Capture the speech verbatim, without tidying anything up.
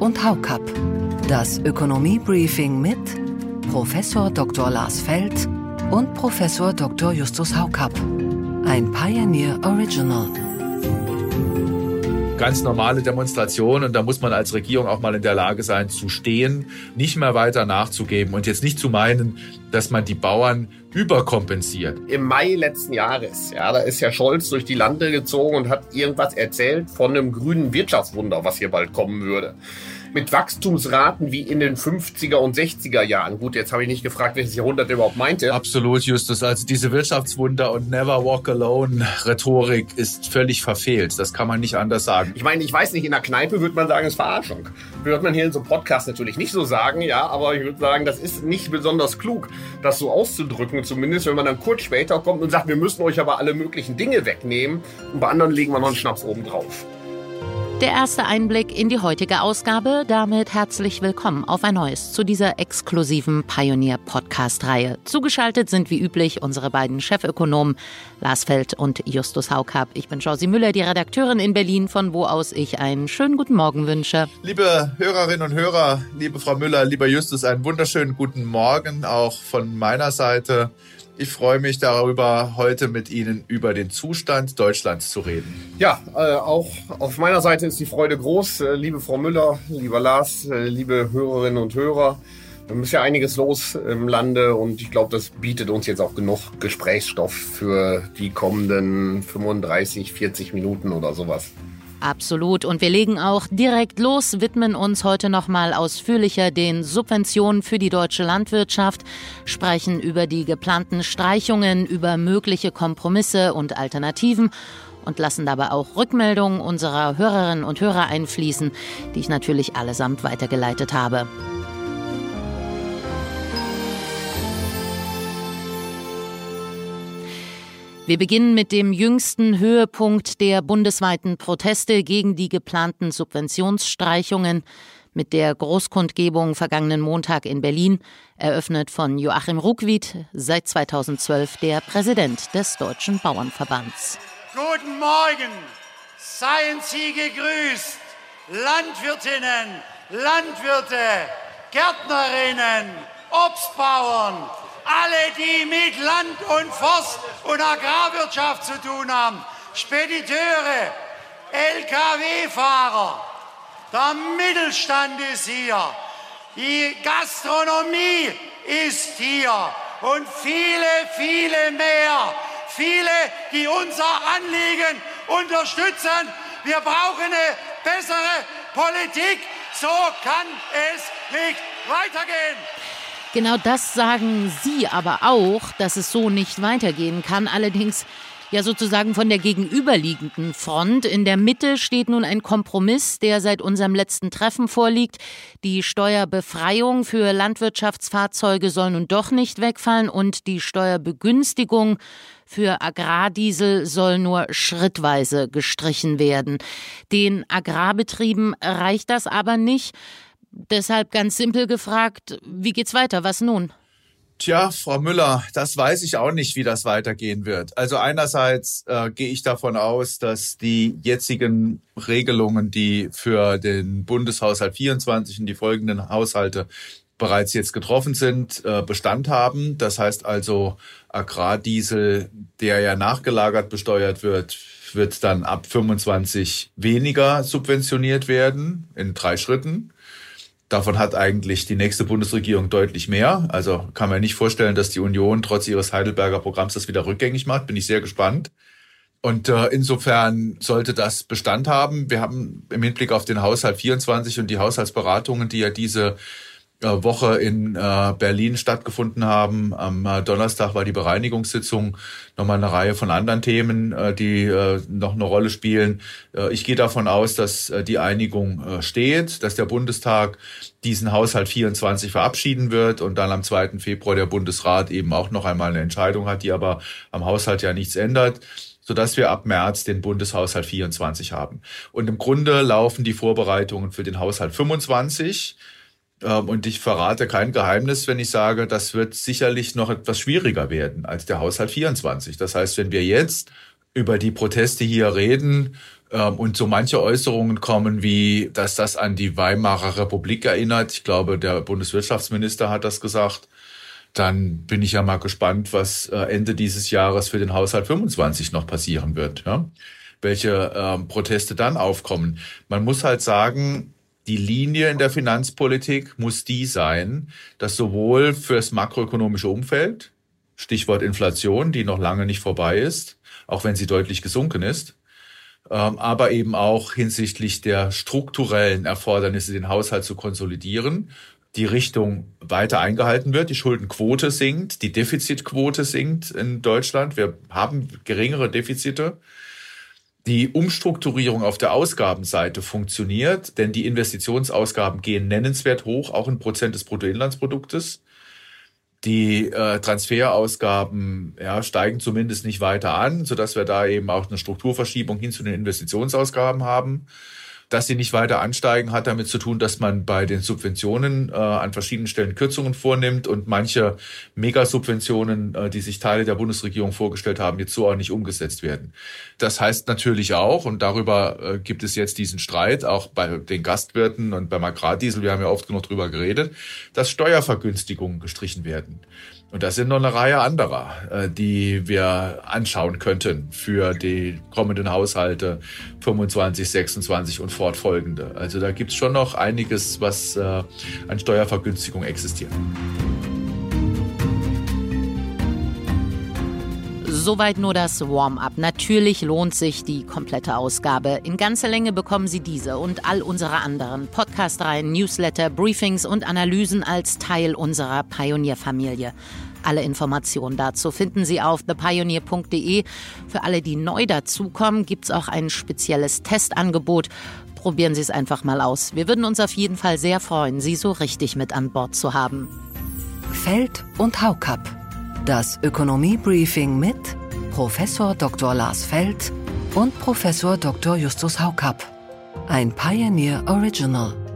und Haukapp. Das Ökonomie-Briefing mit Professor Doktor Lars Feld und Professor Doktor Justus Haukapp. Ein Pioneer Original. Ganz normale Demonstration, und da muss man als Regierung auch mal in der Lage sein zu stehen, nicht mehr weiter nachzugeben und jetzt nicht zu meinen, dass man die Bauern überkompensiert. Im Mai letzten Jahres, ja, da ist Herr Scholz durch die Lande gezogen und hat irgendwas erzählt von einem grünen Wirtschaftswunder, was hier bald kommen würde. Mit Wachstumsraten wie in den fünfziger und sechziger Jahren. Gut, jetzt habe ich nicht gefragt, welches Jahrhundert er überhaupt meinte. Absolut, Justus. Also diese Wirtschaftswunder und Never Walk Alone Rhetorik ist völlig verfehlt. Das kann man nicht anders sagen. Ich meine, ich weiß nicht, in der Kneipe würde man sagen, es ist Verarschung. Würde man hier in so einem Podcast natürlich nicht so sagen, ja, aber ich würde sagen, das ist nicht besonders klug, das so auszudrücken. Zumindest, wenn man dann kurz später kommt und sagt, wir müssen euch aber alle möglichen Dinge wegnehmen und bei anderen legen wir noch einen Schnaps oben drauf. Der erste Einblick in die heutige Ausgabe. Damit herzlich willkommen auf ein neues zu dieser exklusiven Pioneer-Podcast-Reihe. Zugeschaltet sind wie üblich unsere beiden Chefökonomen Lars Feld und Justus Haukapp. Ich bin Josie Müller, die Redakteurin in Berlin, von wo aus ich einen schönen guten Morgen wünsche. Liebe Hörerinnen und Hörer, liebe Frau Müller, lieber Justus, einen wunderschönen guten Morgen auch von meiner Seite. Ich freue mich darüber, heute mit Ihnen über den Zustand Deutschlands zu reden. Ja, äh, auch auf meiner Seite ist die Freude groß. Äh, liebe Frau Müller, lieber Lars, äh, liebe Hörerinnen und Hörer. Es ist ja einiges los im Lande und ich glaube, das bietet uns jetzt auch genug Gesprächsstoff für die kommenden fünfunddreißig, vierzig Minuten oder sowas. Absolut. Und wir legen auch direkt los, widmen uns heute nochmal ausführlicher den Subventionen für die deutsche Landwirtschaft, sprechen über die geplanten Streichungen, über mögliche Kompromisse und Alternativen und lassen dabei auch Rückmeldungen unserer Hörerinnen und Hörer einfließen, die ich natürlich allesamt weitergeleitet habe. Wir beginnen mit dem jüngsten Höhepunkt der bundesweiten Proteste gegen die geplanten Subventionsstreichungen, mit der Großkundgebung vergangenen Montag in Berlin, eröffnet von Joachim Ruckwied, seit zweitausendzwölf der Präsident des Deutschen Bauernverbands. Guten Morgen, seien Sie gegrüßt, Landwirtinnen, Landwirte, Gärtnerinnen, Obstbauern, alle, die mit Land- und Forst- und Agrarwirtschaft zu tun haben, Spediteure, L K W-Fahrer, der Mittelstand ist hier, die Gastronomie ist hier und viele, viele mehr. Viele, die unser Anliegen unterstützen. Wir brauchen eine bessere Politik. So kann es nicht weitergehen. Genau das sagen Sie aber auch, dass es so nicht weitergehen kann. Allerdings ja sozusagen von der gegenüberliegenden Front. In der Mitte steht nun ein Kompromiss, der seit unserem letzten Treffen vorliegt. Die Steuerbefreiung für Landwirtschaftsfahrzeuge soll nun doch nicht wegfallen und die Steuerbegünstigung für Agrardiesel soll nur schrittweise gestrichen werden. Den Agrarbetrieben reicht das aber nicht. Deshalb ganz simpel gefragt, wie geht's weiter? Was nun? Tja, Frau Müller, das weiß ich auch nicht, wie das weitergehen wird. Also einerseits äh, gehe ich davon aus, dass die jetzigen Regelungen, die für den Bundeshaushalt vierundzwanzig und die folgenden Haushalte bereits jetzt getroffen sind, äh, Bestand haben. Das heißt also, Agrardiesel, der ja nachgelagert besteuert wird, wird dann ab fünfundzwanzig weniger subventioniert werden, in drei Schritten. Davon hat eigentlich die nächste Bundesregierung deutlich mehr. Also kann man nicht vorstellen, dass die Union trotz ihres Heidelberger Programms das wieder rückgängig macht. Bin ich sehr gespannt. Und äh, insofern sollte das Bestand haben. Wir haben im Hinblick auf den Haushalt vierundzwanzig und die Haushaltsberatungen, die ja diese äh, Woche in äh, Berlin stattgefunden haben. Am äh, Donnerstag war die Bereinigungssitzung, nochmal eine Reihe von anderen Themen, äh, die äh, noch eine Rolle spielen. Äh, ich gehe davon aus, dass äh, die Einigung äh, steht, dass der Bundestag diesen Haushalt vierundzwanzig verabschieden wird und dann am zweiten Februar der Bundesrat eben auch noch einmal eine Entscheidung hat, die aber am Haushalt ja nichts ändert, sodass wir ab März den Bundeshaushalt vierundzwanzig haben. Und im Grunde laufen die Vorbereitungen für den Haushalt fünfundzwanzig. Und ich verrate kein Geheimnis, wenn ich sage, das wird sicherlich noch etwas schwieriger werden als der Haushalt vierundzwanzig. Das heißt, wenn wir jetzt über die Proteste hier reden, Und so manche Äußerungen kommen wie, dass das an die Weimarer Republik erinnert. Ich glaube, der Bundeswirtschaftsminister hat das gesagt. Dann bin ich ja mal gespannt, was Ende dieses Jahres für den Haushalt fünfundzwanzig noch passieren wird. Ja? Welche ähm, Proteste dann aufkommen. Man muss halt sagen, die Linie in der Finanzpolitik muss die sein, dass sowohl fürs makroökonomische Umfeld, Stichwort Inflation, die noch lange nicht vorbei ist, auch wenn sie deutlich gesunken ist, aber eben auch hinsichtlich der strukturellen Erfordernisse, den Haushalt zu konsolidieren, die Richtung weiter eingehalten wird. Die Schuldenquote sinkt, die Defizitquote sinkt in Deutschland. Wir haben geringere Defizite. Die Umstrukturierung auf der Ausgabenseite funktioniert, denn die Investitionsausgaben gehen nennenswert hoch, auch in Prozent des Bruttoinlandsproduktes. Die äh, Transferausgaben ja, steigen zumindest nicht weiter an, sodass wir da eben auch eine Strukturverschiebung hin zu den Investitionsausgaben haben. Dass sie nicht weiter ansteigen, hat damit zu tun, dass man bei den Subventionen äh, an verschiedenen Stellen Kürzungen vornimmt und manche Megasubventionen, äh, die sich Teile der Bundesregierung vorgestellt haben, jetzt so auch nicht umgesetzt werden. Das heißt natürlich auch, und darüber äh, gibt es jetzt diesen Streit, auch bei den Gastwirten und beim Agrardiesel, wir haben ja oft genug drüber geredet, dass Steuervergünstigungen gestrichen werden. Und das sind noch eine Reihe anderer, die wir anschauen könnten für die kommenden Haushalte fünfundzwanzig, sechsundzwanzig und fortfolgende. Also da gibt's schon noch einiges, was an Steuervergünstigung existiert. Soweit nur das Warm-up. Natürlich lohnt sich die komplette Ausgabe. In ganzer Länge bekommen Sie diese und all unsere anderen Podcast-Reihen, Newsletter, Briefings und Analysen als Teil unserer Pioneer-Familie. Alle Informationen dazu finden Sie auf the pioneer punkt de. Für alle, die neu dazukommen, gibt's auch ein spezielles Testangebot. Probieren Sie es einfach mal aus. Wir würden uns auf jeden Fall sehr freuen, Sie so richtig mit an Bord zu haben. Feld und Haukapp. Das Ökonomie-Briefing mit Professor Doktor Lars Feld und Professor Doktor Justus Haukapp. Ein Pioneer Original.